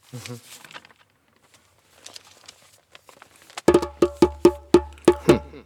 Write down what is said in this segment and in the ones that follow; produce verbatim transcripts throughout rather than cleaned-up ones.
Mm-hmm. Hmm.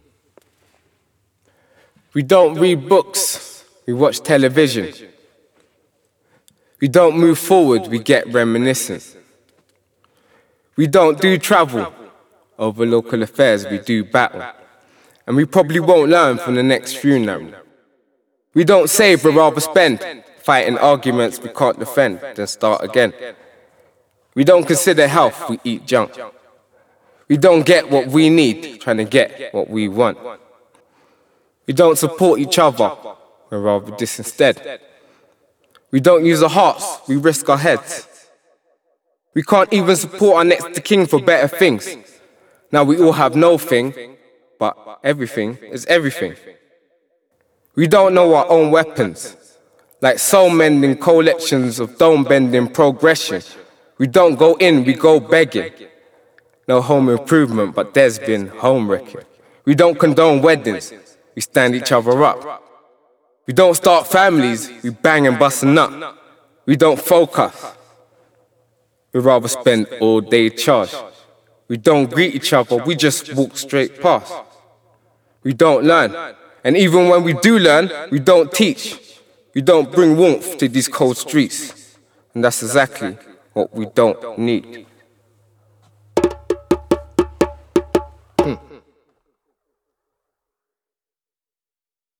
We don't read books, we watch television. We don't move forward, we get reminiscent. We don't do travel over local affairs, we do battle. And we probably won't learn from the next funeral. We don't save, but rather spend, fighting arguments we can't defend, then start again. We don't consider health, we eat junk. We don't get what we need, trying to get what we want. We don't support each other, we're rather this instead. We don't use our hearts, we risk our heads. We can't even support our next to king for better things. Now we all have no thing, but everything is everything. We don't know our own weapons, like soul mending collections of dome bending progression. We don't go in, we go begging. No home improvement, but there's been home wrecking. We don't condone weddings, we stand each other up. We don't start families, we bang and bust a nut. We don't focus, we rather spend all day charged. We don't greet each other, we just walk straight past. We don't learn, and even when we do learn, we don't teach. We don't bring warmth to these cold streets, and that's exactly what we don't need.